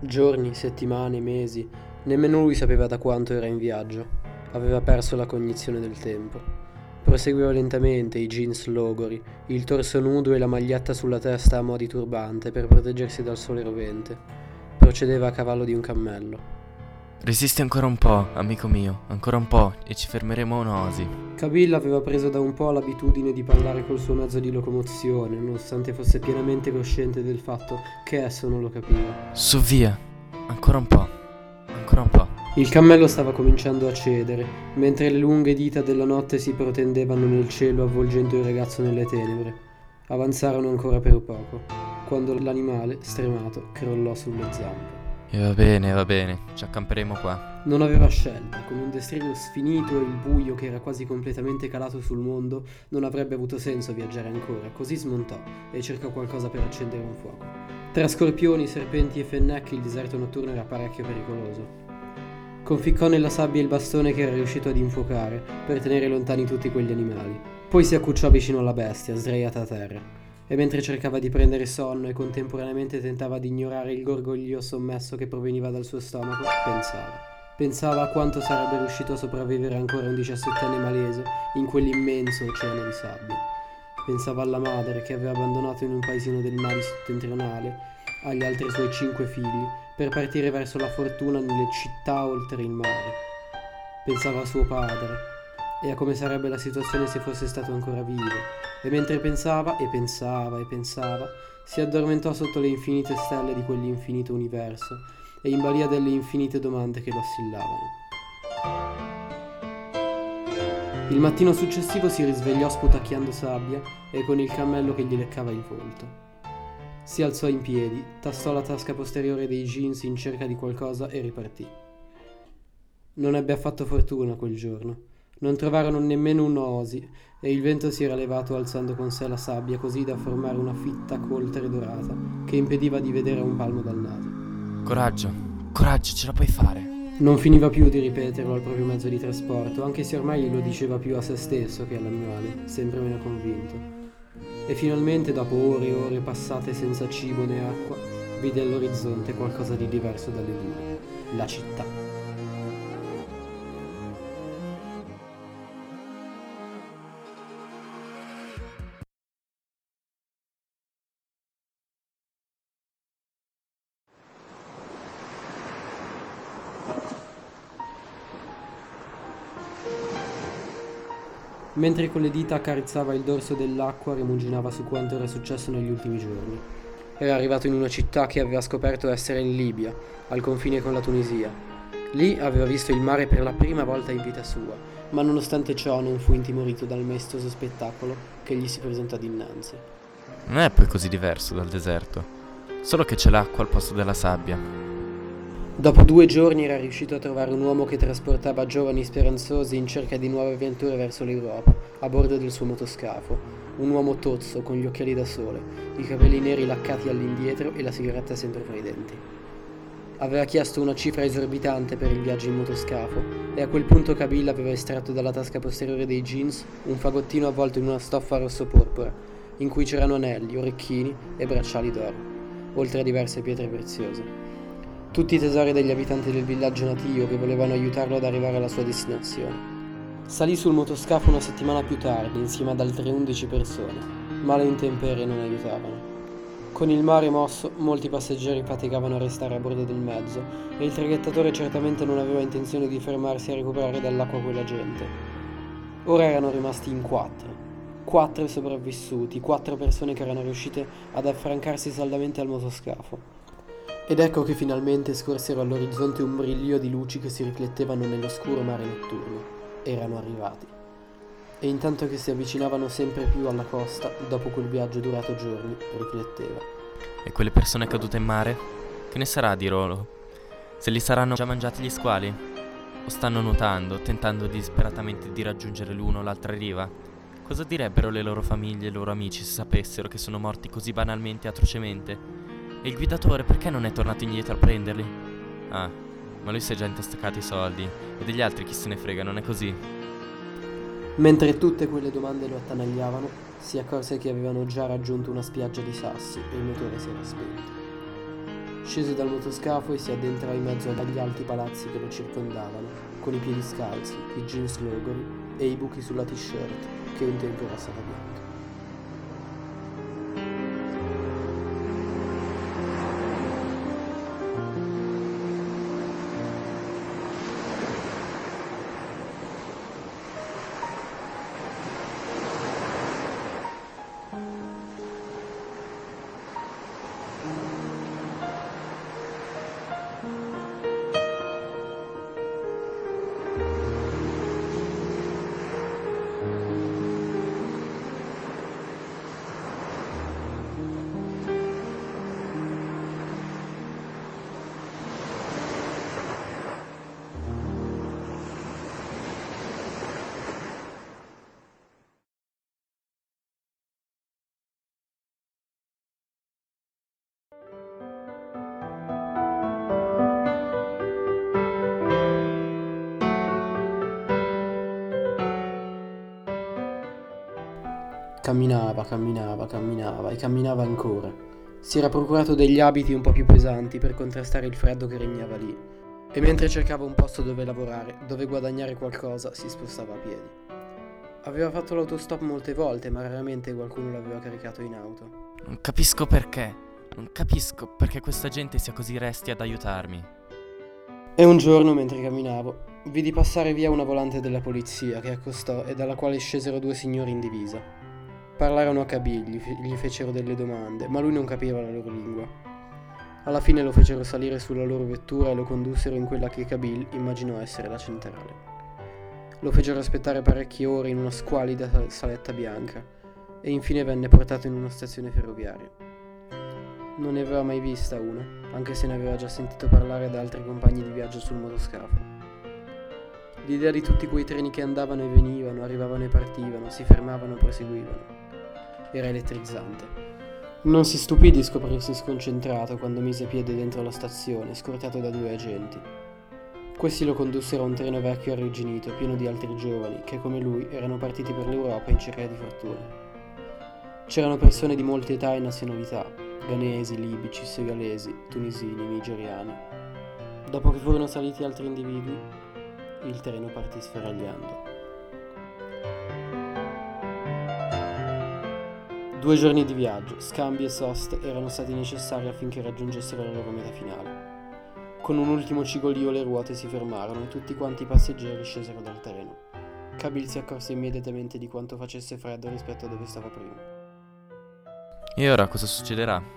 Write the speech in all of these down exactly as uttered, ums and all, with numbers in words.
Giorni, settimane, mesi, nemmeno lui sapeva da quanto era in viaggio. Aveva perso la cognizione del tempo. Proseguiva lentamente, i jeans logori, il torso nudo e la maglietta sulla testa a mo' di turbante per proteggersi dal sole rovente. Procedeva a cavallo di un cammello. Resisti ancora un po', amico mio, ancora un po' e ci fermeremo a un'oasi. Kabil aveva preso da un po' l'abitudine di parlare col suo mezzo di locomozione, nonostante fosse pienamente cosciente del fatto che esso non lo capiva. Su via, ancora un po', ancora un po'. Il cammello stava cominciando a cedere, mentre le lunghe dita della notte si protendevano nel cielo avvolgendo il ragazzo nelle tenebre. Avanzarono ancora per poco, quando l'animale, stremato, crollò sulle zampe. E va bene, va bene, ci accamperemo qua. Non aveva scelta, con un destrino sfinito e il buio che era quasi completamente calato sul mondo, non avrebbe avuto senso viaggiare ancora, così smontò e cercò qualcosa per accendere un fuoco. Tra scorpioni, serpenti e fennecchi il deserto notturno era parecchio pericoloso. Conficcò nella sabbia il bastone che era riuscito ad infuocare per tenere lontani tutti quegli animali. Poi si accucciò vicino alla bestia, sdraiata a terra. E mentre cercava di prendere sonno e contemporaneamente tentava di ignorare il gorgoglio sommesso che proveniva dal suo stomaco, pensava. Pensava a quanto sarebbe riuscito a sopravvivere ancora un diciassettenne malese in quell'immenso oceano di sabbia. Pensava alla madre che aveva abbandonato in un paesino del Mali settentrionale agli altri suoi cinque figli per partire verso la fortuna nelle città oltre il mare. Pensava a suo padre e a come sarebbe la situazione se fosse stato ancora vivo. E mentre pensava e pensava e pensava, si addormentò sotto le infinite stelle di quell'infinito universo e in balia delle infinite domande che lo assillavano. Il mattino successivo si risvegliò sputacchiando sabbia e con il cammello che gli leccava il volto. Si alzò in piedi, tastò la tasca posteriore dei jeans in cerca di qualcosa e ripartì. Non ebbe affatto fortuna quel giorno. Non trovarono nemmeno un'oasi e il vento si era levato alzando con sé la sabbia così da formare una fitta coltre dorata che impediva di vedere un palmo dal naso. Coraggio, coraggio, ce la puoi fare. Non finiva più di ripeterlo al proprio mezzo di trasporto, anche se ormai lo diceva più a se stesso che all'animale, sempre meno convinto. E finalmente, dopo ore e ore passate senza cibo né acqua, vide all'orizzonte qualcosa di diverso dalle dune, la città. Mentre con le dita accarezzava il dorso dell'acqua, rimuginava su quanto era successo negli ultimi giorni. Era arrivato in una città che aveva scoperto essere in Libia, al confine con la Tunisia. Lì aveva visto il mare per la prima volta in vita sua, ma nonostante ciò non fu intimorito dal maestoso spettacolo che gli si presentò dinanzi. Non è poi così diverso dal deserto, solo che c'è l'acqua al posto della sabbia. Dopo due giorni era riuscito a trovare un uomo che trasportava giovani speranzosi in cerca di nuove avventure verso l'Europa, a bordo del suo motoscafo. Un uomo tozzo, con gli occhiali da sole, i capelli neri laccati all'indietro e la sigaretta sempre fra i denti. Aveva chiesto una cifra esorbitante per il viaggio in motoscafo e a quel punto Kabil aveva estratto dalla tasca posteriore dei jeans un fagottino avvolto in una stoffa rosso-porpora, in cui c'erano anelli, orecchini e bracciali d'oro, oltre a diverse pietre preziose. Tutti i tesori degli abitanti del villaggio natio che volevano aiutarlo ad arrivare alla sua destinazione. Salì sul motoscafo una settimana più tardi insieme ad altre undici persone, ma le intemperie non aiutavano. Con il mare mosso, molti passeggeri faticavano a restare a bordo del mezzo e il traghettatore certamente non aveva intenzione di fermarsi a recuperare dall'acqua quella gente. Ora erano rimasti in quattro. Quattro sopravvissuti, quattro persone che erano riuscite ad affrancarsi saldamente al motoscafo. Ed ecco che finalmente scorsero all'orizzonte un brillio di luci che si riflettevano nell'oscuro mare notturno. Erano arrivati. E intanto che si avvicinavano sempre più alla costa, dopo quel viaggio durato giorni, rifletteva. E quelle persone cadute in mare? Che ne sarà di loro? Se li saranno già mangiati gli squali? O stanno nuotando, tentando disperatamente di raggiungere l'uno o l'altra riva? Cosa direbbero le loro famiglie e i loro amici se sapessero che sono morti così banalmente e atrocemente? E il guidatore perché non è tornato indietro a prenderli? Ah, ma lui si è già intestaccato i soldi. E degli altri chi se ne frega, non è così? Mentre tutte quelle domande lo attanagliavano, si accorse che avevano già raggiunto una spiaggia di sassi e il motore si era spento. Scese dal motoscafo e si addentrò in mezzo agli alti palazzi che lo circondavano, con i piedi scalzi, i jeans logori e i buchi sulla t-shirt, che un tempo era stata bianca. Camminava, camminava, camminava e camminava ancora. Si era procurato degli abiti un po' più pesanti per contrastare il freddo che regnava lì. E mentre cercava un posto dove lavorare, dove guadagnare qualcosa, si spostava a piedi. Aveva fatto l'autostop molte volte, ma raramente qualcuno l'aveva caricato in auto. Non capisco perché. Non capisco perché questa gente sia così resti ad aiutarmi. E un giorno, mentre camminavo, vidi passare via una volante della polizia che accostò e dalla quale scesero due signori in divisa. Parlarono a Kabil, gli, fe- gli fecero delle domande, ma lui non capiva la loro lingua. Alla fine lo fecero salire sulla loro vettura e lo condussero in quella che Kabil immaginò essere la centrale. Lo fecero aspettare parecchie ore in una squalida saletta bianca e infine venne portato in una stazione ferroviaria. Non ne aveva mai vista una, anche se ne aveva già sentito parlare da altri compagni di viaggio sul motoscafo. L'idea di tutti quei treni che andavano e venivano, arrivavano e partivano, si fermavano e proseguivano. Era elettrizzante. Non si stupì di scoprirsi sconcentrato quando mise piede dentro la stazione, scortato da due agenti. Questi lo condussero a un treno vecchio e arrugginito, pieno di altri giovani, che come lui erano partiti per l'Europa in cerca di fortuna. C'erano persone di molte età e nazionalità, ghanesi, libici, segalesi, tunisini, nigeriani. Dopo che furono saliti altri individui, il treno partì sferagliando. Due giorni di viaggio, scambi e soste erano stati necessari affinché raggiungessero la loro meta finale. Con un ultimo cigolio le ruote si fermarono e tutti quanti i passeggeri scesero dal treno. Kabil si accorse immediatamente di quanto facesse freddo rispetto a dove stava prima. E ora cosa succederà?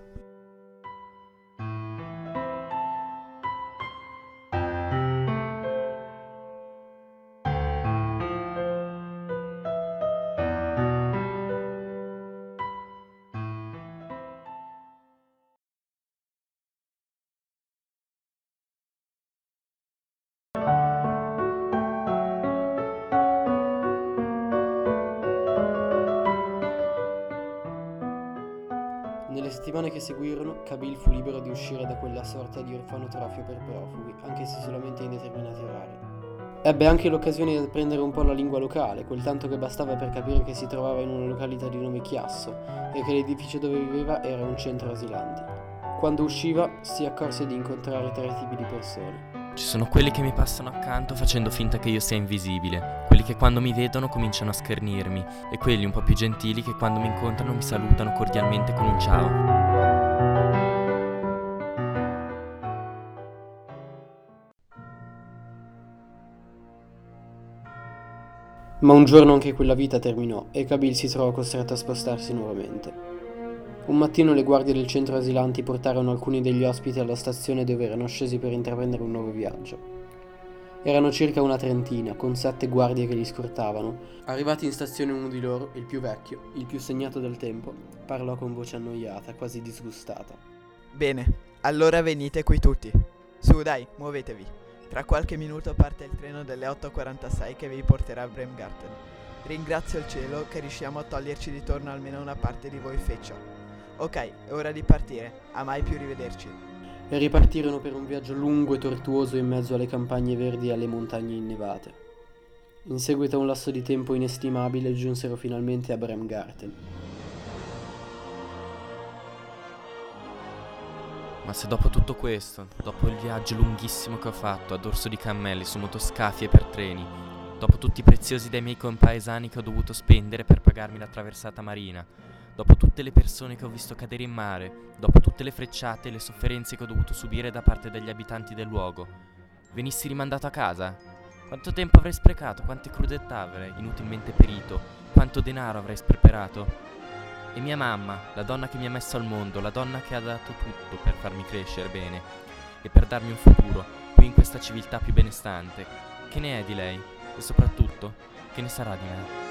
Nelle settimane che seguirono, Kabil fu libero di uscire da quella sorta di orfanotrofio per profughi, anche se solamente in determinati orari. Ebbe anche l'occasione di apprendere un po' la lingua locale, quel tanto che bastava per capire che si trovava in una località di nome Chiasso e che l'edificio dove viveva era un centro asilanti. Quando usciva, si accorse di incontrare tre tipi di persone. Ci sono quelli che mi passano accanto facendo finta che io sia invisibile, quelli che quando mi vedono cominciano a schernirmi e quelli un po' più gentili che quando mi incontrano mi salutano cordialmente con un ciao. Ma un giorno anche quella vita terminò e Kabil si trovò costretto a spostarsi nuovamente. Un mattino le guardie del centro asilanti portarono alcuni degli ospiti alla stazione dove erano scesi per intraprendere un nuovo viaggio. Erano circa una trentina, con sette guardie che li scortavano. Arrivati in stazione uno di loro, il più vecchio, il più segnato del tempo, parlò con voce annoiata, quasi disgustata. Bene, allora venite qui tutti. Su, dai, muovetevi. Tra qualche minuto parte il treno delle otto e quarantasei che vi porterà a Bremgarten. Ringrazio il cielo che riusciamo a toglierci di torno almeno una parte di voi feccia. Ok, è ora di partire, a mai più rivederci. E ripartirono per un viaggio lungo e tortuoso in mezzo alle campagne verdi e alle montagne innevate. In seguito a un lasso di tempo inestimabile giunsero finalmente a Bremgarten. Ma se dopo tutto questo, dopo il viaggio lunghissimo che ho fatto a dorso di cammelli su motoscafi e per treni, dopo tutti i preziosi dei miei compaesani che ho dovuto spendere per pagarmi la traversata marina, dopo tutte le persone che ho visto cadere in mare, dopo tutte le frecciate e le sofferenze che ho dovuto subire da parte degli abitanti del luogo, venissi rimandato a casa? Quanto tempo avrei sprecato, quante crudetà avrei inutilmente perito, quanto denaro avrei sperperato? E mia mamma, la donna che mi ha messo al mondo, la donna che ha dato tutto per farmi crescere bene e per darmi un futuro qui in questa civiltà più benestante, che ne è di lei? E soprattutto, che ne sarà di me?